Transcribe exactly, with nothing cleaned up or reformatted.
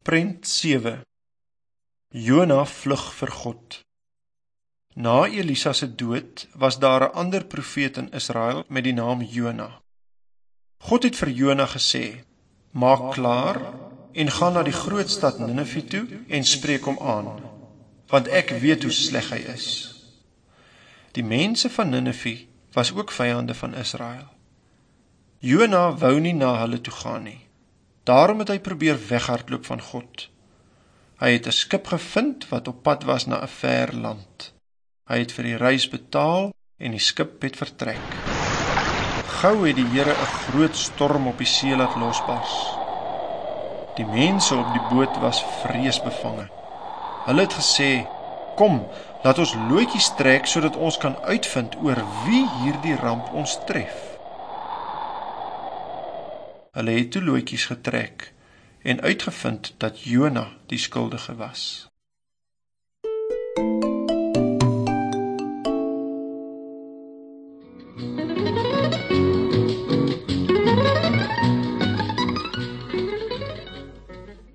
Prent sewe. Jona vlug vir God. Na Elisa se dood was daar 'n ander profeet in Israel met die naam Jona. God het vir Jona gesê: "Maak klaar en gaan na die groot stad Ninive toe en spreek hom aan, want ek weet hoe sleg hy is." Die mense van Ninive was ook vyande van Israel. Jona wou nie na hulle toe gaan nie. Daarom het hy probeer weghardloop van God. Hy het 'n skip gevind wat op pad was na 'n ver land. Hy het vir die reis betaal en die skip het vertrek. Gou het die Here 'n groot storm op die see laat losbars. Die mense op die boot was vreesbevange. Hulle het gesê: "Kom, laat ons lootjies trek sodat ons kan uitvind oor wie hierdie ramp ons tref." Hulle het toe lootjies getrek en uitgevind dat Jona die skuldige was.